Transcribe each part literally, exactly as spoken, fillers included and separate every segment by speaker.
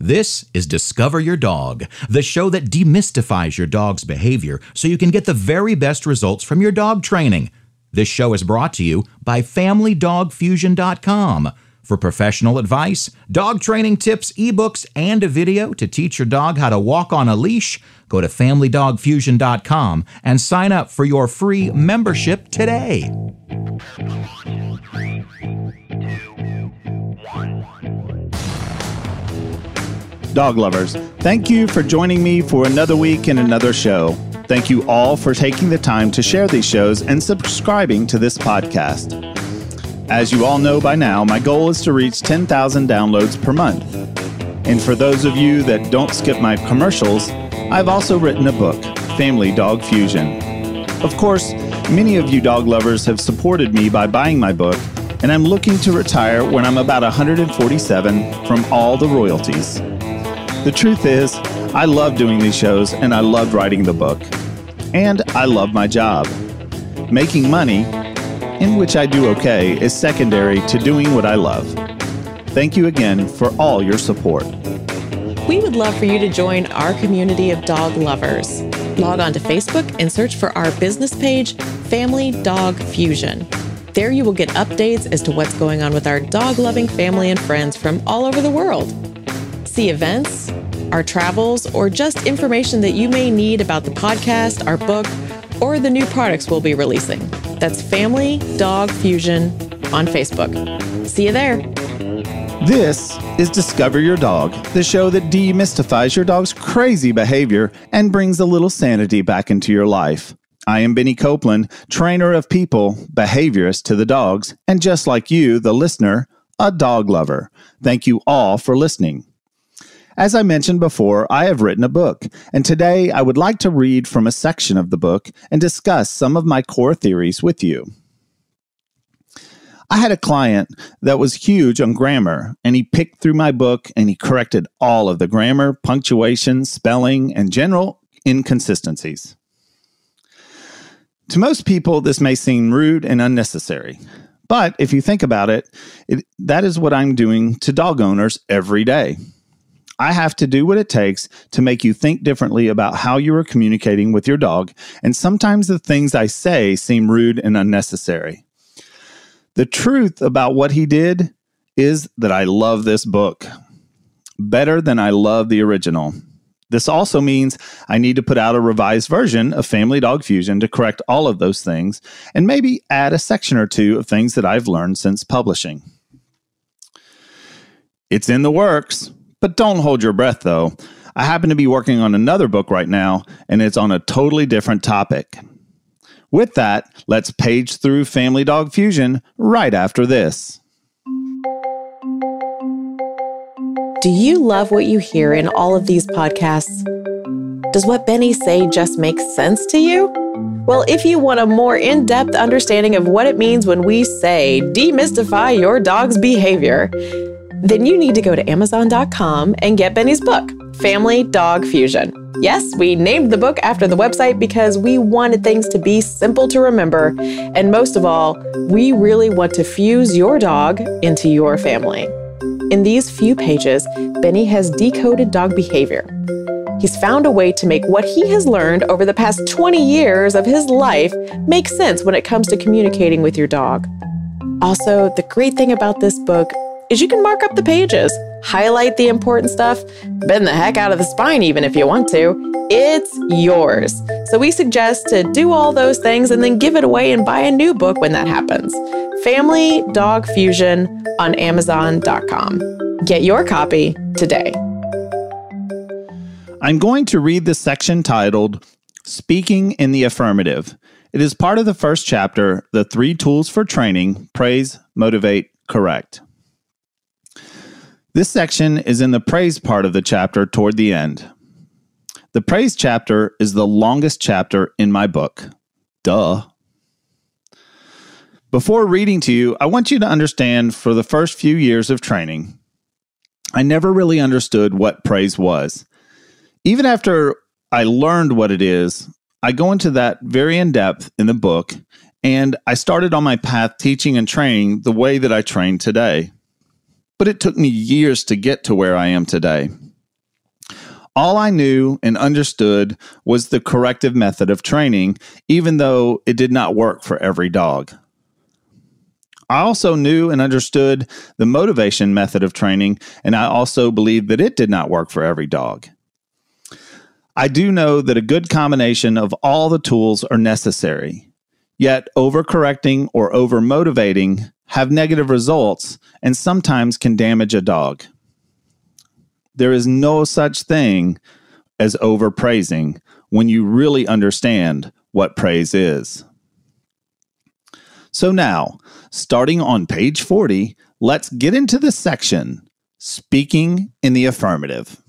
Speaker 1: This is Discover Your Dog, the show that demystifies your dog's behavior so you can get the very best results from your dog training. This show is brought to you by Family Dog Fusion dot com. For professional advice, dog training tips, ebooks, and a video to teach your dog how to walk on a leash, go to Family Dog Fusion dot com and sign up for your free membership today.
Speaker 2: Dog lovers, thank you for joining me for another week and another show. Thank you all for taking the time to share these shows and subscribing to this podcast. As you all know by now, my goal is to reach ten thousand downloads per month. And for those of you that don't skip my commercials, I've also written a book, Family Dog Fusion. Of course, many of you dog lovers have supported me by buying my book, and I'm looking to retire when I'm about one hundred forty-seven from all the royalties. The truth is, I love doing these shows and I love writing the book. And I love my job. Making money, in which I do okay, is secondary to doing what I love. Thank you again for all your support.
Speaker 3: We would love for you to join our community of dog lovers. Log on to Facebook and search for our business page, Family Dog Fusion. There you will get updates as to what's going on with our dog-loving family and friends from all over the world. See events, our travels, or just information that you may need about the podcast, our book, or the new products we'll be releasing. That's Family Dog Fusion on Facebook. See you there.
Speaker 2: This is Discover Your Dog, the show that demystifies your dog's crazy behavior and brings a little sanity back into your life. I am Benny Copeland, trainer of people, behaviorist to the dogs, and just like you, the listener, a dog lover. Thank you all for listening. As I mentioned before, I have written a book, and today I would like to read from a section of the book and discuss some of my core theories with you. I had a client that was huge on grammar, and he picked through my book and he corrected all of the grammar, punctuation, spelling, and general inconsistencies. To most people, this may seem rude and unnecessary, but if you think about it, it that is what I'm doing to dog owners every day. I have to do what it takes to make you think differently about how you are communicating with your dog, and sometimes the things I say seem rude and unnecessary. The truth about what he did is that I love this book better than I love the original. This also means I need to put out a revised version of Family Dog Fusion to correct all of those things, and maybe add a section or two of things that I've learned since publishing. It's in the works. But don't hold your breath, though. I happen to be working on another book right now, and it's on a totally different topic. With that, let's page through Family Dog Fusion right after this.
Speaker 3: Do you love what you hear in all of these podcasts? Does what Benny say just make sense to you? Well, if you want a more in-depth understanding of what it means when we say demystify your dog's behavior, then you need to go to Amazon dot com and get Benny's book, Family Dog Fusion. Yes, we named the book after the website because we wanted things to be simple to remember. And most of all, we really want to fuse your dog into your family. In these few pages, Benny has decoded dog behavior. He's found a way to make what he has learned over the past twenty years of his life make sense when it comes to communicating with your dog. Also, the great thing about this book is you can mark up the pages, highlight the important stuff, bend the heck out of the spine even if you want to. It's yours. So we suggest to do all those things and then give it away and buy a new book when that happens. Family Dog Fusion on Amazon dot com. Get your copy today.
Speaker 2: I'm going to read the section titled Speaking in the Affirmative. It is part of the first chapter, The Three Tools for Training, Praise, Motivate, Correct. This section is in the praise part of the chapter toward the end. The praise chapter is the longest chapter in my book. Duh. Before reading to you, I want you to understand for the first few years of training, I never really understood what praise was. Even after I learned what it is, I go into that very in depth in the book, and I started on my path teaching and training the way that I train today. But it took me years to get to where I am today. All I knew and understood was the corrective method of training, even though it did not work for every dog. I also knew and understood the motivation method of training, and I also believed that it did not work for every dog. I do know that a good combination of all the tools are necessary, yet overcorrecting or over-motivating have negative results and sometimes can damage a dog. There is no such thing as overpraising when you really understand what praise is. So now, starting on page forty, let's get into the section, Speaking in the Affirmative.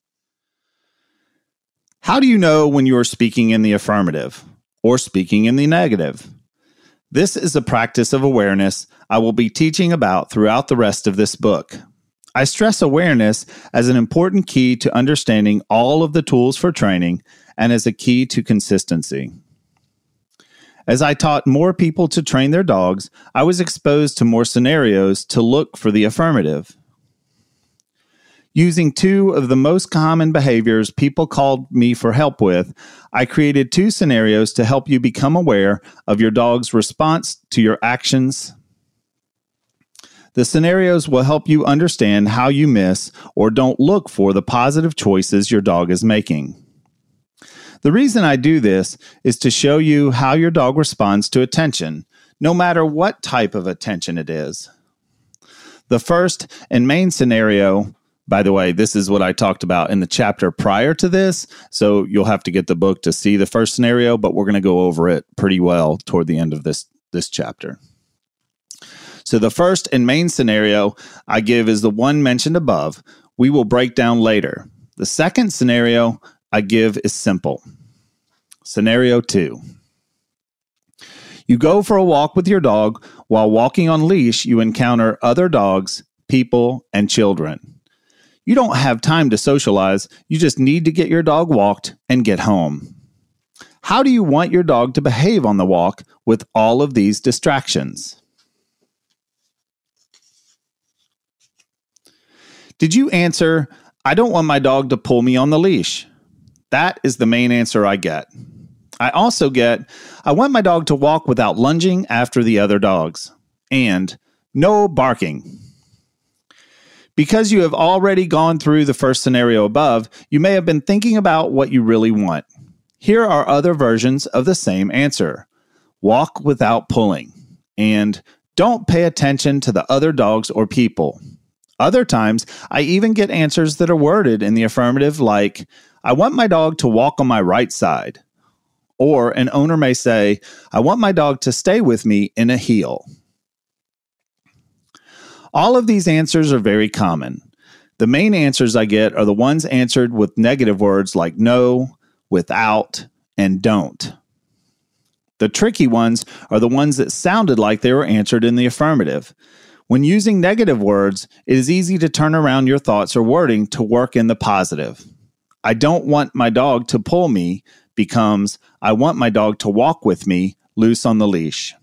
Speaker 2: How do you know when you are speaking in the affirmative or speaking in the negative? This is a practice of awareness I will be teaching about throughout the rest of this book. I stress awareness as an important key to understanding all of the tools for training and as a key to consistency. As I taught more people to train their dogs, I was exposed to more scenarios to look for the affirmative. Using two of the most common behaviors people called me for help with, I created two scenarios to help you become aware of your dog's response to your actions. The scenarios will help you understand how you miss or don't look for the positive choices your dog is making. The reason I do this is to show you how your dog responds to attention, no matter what type of attention it is. The first and main scenario, by the way, this is what I talked about in the chapter prior to this, so you'll have to get the book to see the first scenario, but we're going to go over it pretty well toward the end of this, this chapter. So the first and main scenario I give is the one mentioned above. We will break down later. The second scenario I give is simple. Scenario two. You go for a walk with your dog. While walking on leash, you encounter other dogs, people, and children. You don't have time to socialize. You just need to get your dog walked and get home. How do you want your dog to behave on the walk with all of these distractions? Did you answer, I don't want my dog to pull me on the leash? That is the main answer I get. I also get, I want my dog to walk without lunging after the other dogs. And no barking. Because you have already gone through the first scenario above, you may have been thinking about what you really want. Here are other versions of the same answer. Walk without pulling. And don't pay attention to the other dogs or people. Other times, I even get answers that are worded in the affirmative like, I want my dog to walk on my right side. Or an owner may say, I want my dog to stay with me in a heel. All of these answers are very common. The main answers I get are the ones answered with negative words like no, without, and don't. The tricky ones are the ones that sounded like they were answered in the affirmative. When using negative words, it is easy to turn around your thoughts or wording to work in the positive. I don't want my dog to pull me becomes, I want my dog to walk with me loose on the leash.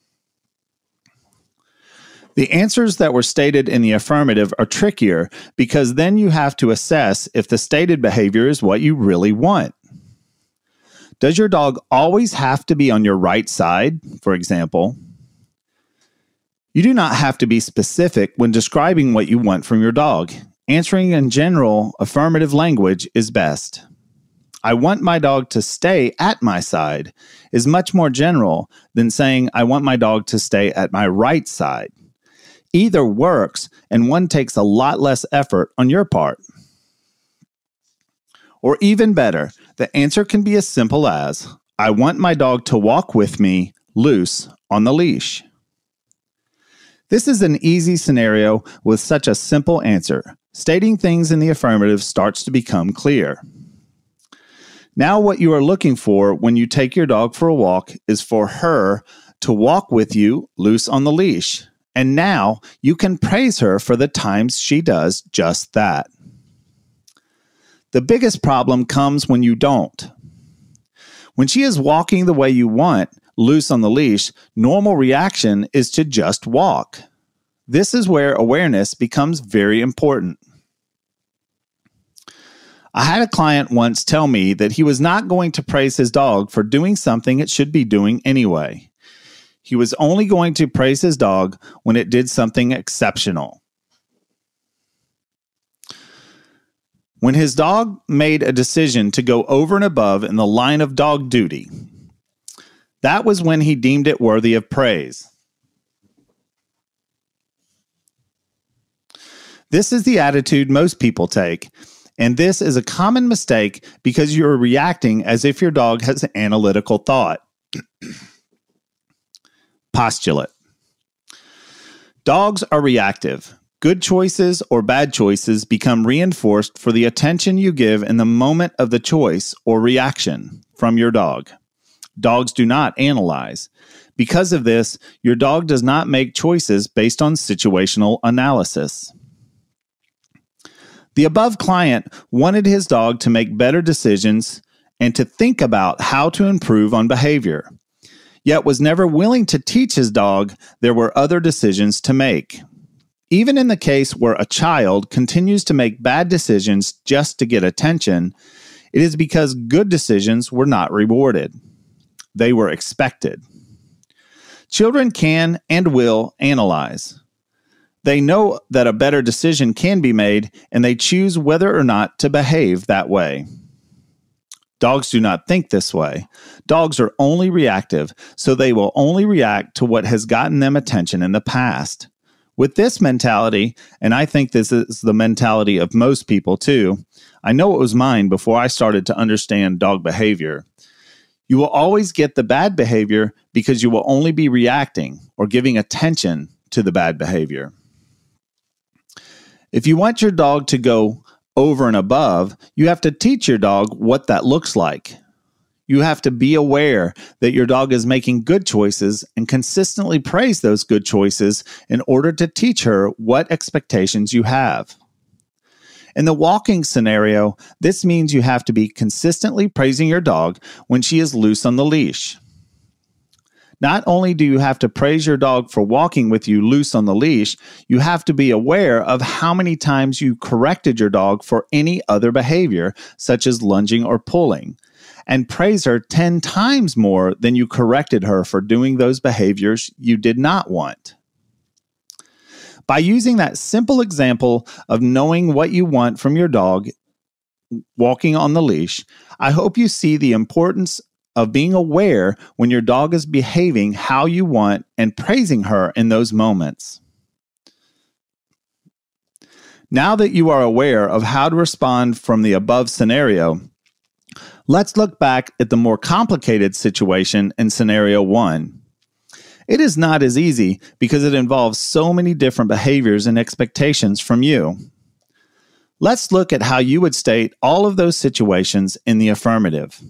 Speaker 2: The answers that were stated in the affirmative are trickier because then you have to assess if the stated behavior is what you really want. Does your dog always have to be on your right side, for example? You do not have to be specific when describing what you want from your dog. Answering in general, affirmative language is best. I want my dog to stay at my side is much more general than saying I want my dog to stay at my right side. Either works, and one takes a lot less effort on your part. Or even better, the answer can be as simple as, I want my dog to walk with me loose on the leash. This is an easy scenario with such a simple answer. Stating things in the affirmative starts to become clear. Now what you are looking for when you take your dog for a walk is for her to walk with you loose on the leash. And now you can praise her for the times she does just that. The biggest problem comes when you don't. When she is walking the way you want, loose on the leash, normal reaction is to just walk. This is where awareness becomes very important. I had a client once tell me that he was not going to praise his dog for doing something it should be doing anyway. He was only going to praise his dog when it did something exceptional. When his dog made a decision to go over and above in the line of dog duty, that was when he deemed it worthy of praise. This is the attitude most people take, and this is a common mistake because you are reacting as if your dog has an analytical thought. Postulate. Dogs are reactive. Good choices or bad choices become reinforced for the attention you give in the moment of the choice or reaction from your dog. Dogs do not analyze. Because of this, your dog does not make choices based on situational analysis. The above client wanted his dog to make better decisions and to think about how to improve on behavior, yet was never willing to teach his dog there were other decisions to make. Even in the case where a child continues to make bad decisions just to get attention, it is because good decisions were not rewarded. They were expected. Children can and will analyze. They know that a better decision can be made, and they choose whether or not to behave that way. Dogs do not think this way. Dogs are only reactive, so they will only react to what has gotten them attention in the past. With this mentality, and I think this is the mentality of most people too, I know it was mine before I started to understand dog behavior. You will always get the bad behavior because you will only be reacting or giving attention to the bad behavior. If you want your dog to go over and above, you have to teach your dog what that looks like. You have to be aware that your dog is making good choices and consistently praise those good choices in order to teach her what expectations you have. In the walking scenario, this means you have to be consistently praising your dog when she is loose on the leash. Not only do you have to praise your dog for walking with you loose on the leash, you have to be aware of how many times you corrected your dog for any other behavior, such as lunging or pulling, and praise her ten times more than you corrected her for doing those behaviors you did not want. By using that simple example of knowing what you want from your dog walking on the leash, I hope you see the importance of being aware when your dog is behaving how you want and praising her in those moments. Now that you are aware of how to respond from the above scenario, let's look back at the more complicated situation in scenario one. It is not as easy because it involves so many different behaviors and expectations from you. Let's look at how you would state all of those situations in the affirmative.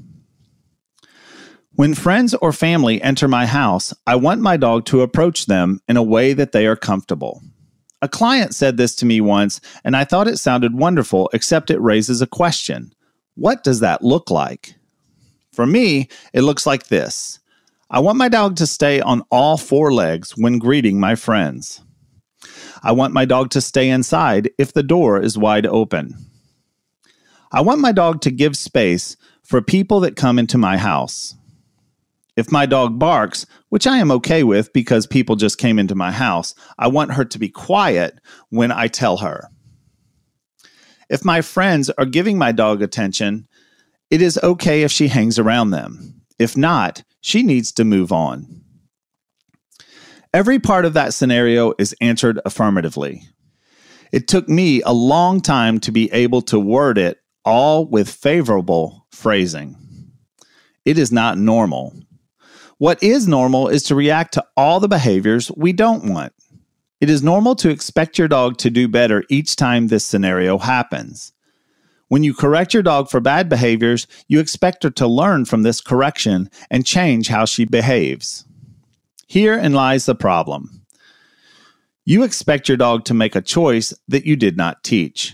Speaker 2: When friends or family enter my house, I want my dog to approach them in a way that they are comfortable. A client said this to me once, and I thought it sounded wonderful, except it raises a question. What does that look like? For me, it looks like this. I want my dog to stay on all four legs when greeting my friends. I want my dog to stay inside if the door is wide open. I want my dog to give space for people that come into my house. If my dog barks, which I am okay with because people just came into my house, I want her to be quiet when I tell her. If my friends are giving my dog attention, it is okay if she hangs around them. If not, she needs to move on. Every part of that scenario is answered affirmatively. It took me a long time to be able to word it all with favorable phrasing. It is not normal. What is normal is to react to all the behaviors we don't want. It is normal to expect your dog to do better each time this scenario happens. When you correct your dog for bad behaviors, you expect her to learn from this correction and change how she behaves. Herein lies the problem. You expect your dog to make a choice that you did not teach.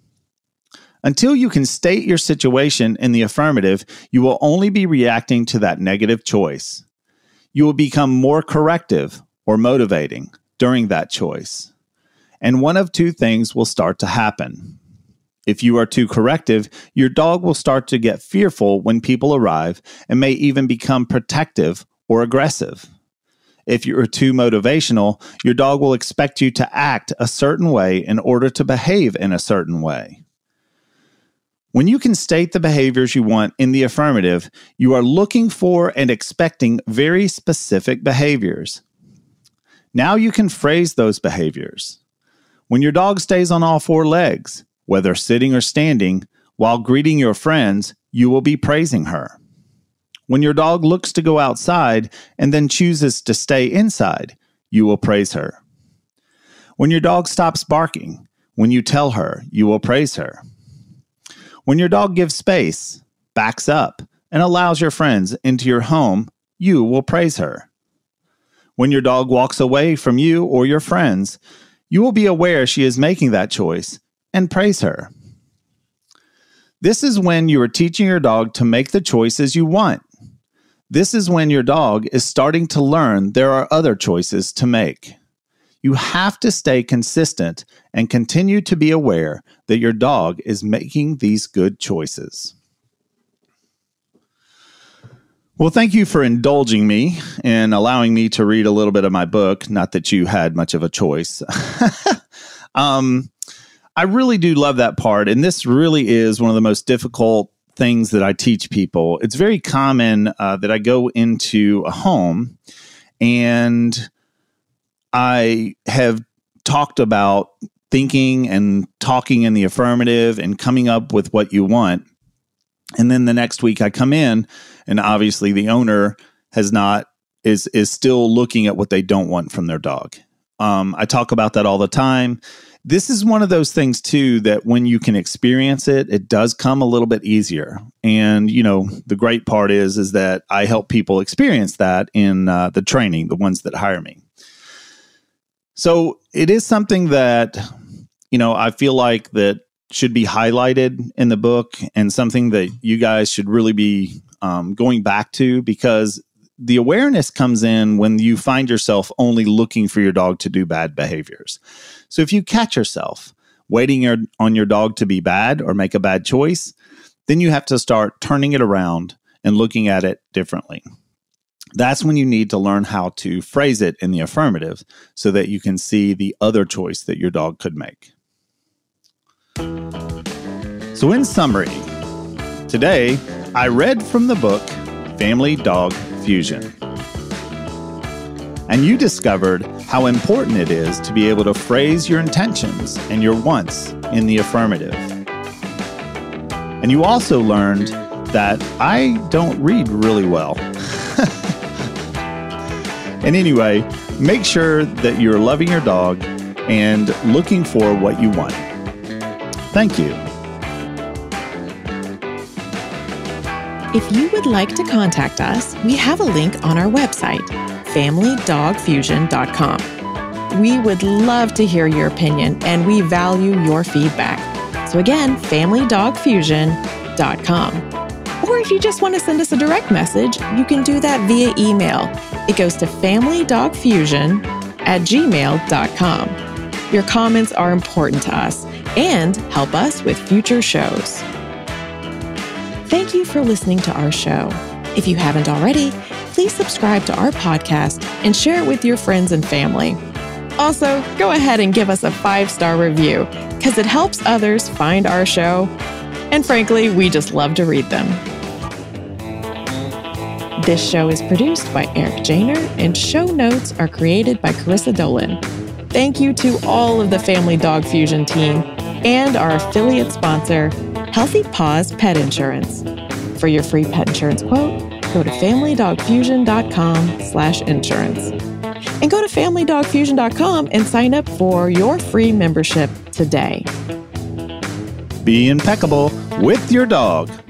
Speaker 2: Until you can state your situation in the affirmative, you will only be reacting to that negative choice. You will become more corrective or motivating during that choice. And one of two things will start to happen. If you are too corrective, your dog will start to get fearful when people arrive and may even become protective or aggressive. If you are too motivational, your dog will expect you to act a certain way in order to behave in a certain way. When you can state the behaviors you want in the affirmative, you are looking for and expecting very specific behaviors. Now you can phrase those behaviors. When your dog stays on all four legs, whether sitting or standing, while greeting your friends, you will be praising her. When your dog looks to go outside and then chooses to stay inside, you will praise her. When your dog stops barking, when you tell her, you will praise her. When your dog gives space, backs up, and allows your friends into your home, you will praise her. When your dog walks away from you or your friends, you will be aware she is making that choice and praise her. This is when you are teaching your dog to make the choices you want. This is when your dog is starting to learn there are other choices to make. You have to stay consistent and continue to be aware that your dog is making these good choices. Well, thank you for indulging me and allowing me to read a little bit of my book. Not that you had much of a choice. um, I really do love that part. And this really is one of the most difficult things that I teach people. It's very common uh, that I go into a home and I have talked about thinking and talking in the affirmative and coming up with what you want. And then the next week I come in and obviously the owner has not, is, is still looking at what they don't want from their dog. Um, I talk about that all the time. This is one of those things too, that when you can experience it, it does come a little bit easier. And, you know, the great part is, is that I help people experience that in uh, the training, the ones that hire me. So it is something that, you know, I feel like that should be highlighted in the book and something that you guys should really be um, going back to, because the awareness comes in when you find yourself only looking for your dog to do bad behaviors. So if you catch yourself waiting your, on your dog to be bad or make a bad choice, then you have to start turning it around and looking at it differently. That's when you need to learn how to phrase it in the affirmative so that you can see the other choice that your dog could make. So in summary, today I read from the book Family Dog Fusion. And you discovered how important it is to be able to phrase your intentions and your wants in the affirmative. And you also learned that I don't read really well. And anyway, make sure that you're loving your dog and looking for what you want. Thank you.
Speaker 3: If you would like to contact us, we have a link on our website, family dog fusion dot com. We would love to hear your opinion and we value your feedback. So again, family dog fusion dot com. Or if you just want to send us a direct message, you can do that via email. It goes to family dog fusion at gmail dot com. Your comments are important to us and help us with future shows. Thank you for listening to our show. If you haven't already, please subscribe to our podcast and share it with your friends and family. Also, go ahead and give us a five-star review because it helps others find our show. And frankly, we just love to read them. This show is produced by Eric Janer and show notes are created by Carissa Dolan. Thank you to all of the Family Dog Fusion team and our affiliate sponsor, Healthy Paws Pet Insurance. For your free pet insurance quote, go to family dog fusion dot com slash insurance. And go to family dog fusion dot com and sign up for your free membership today.
Speaker 2: Be impeccable with your dog.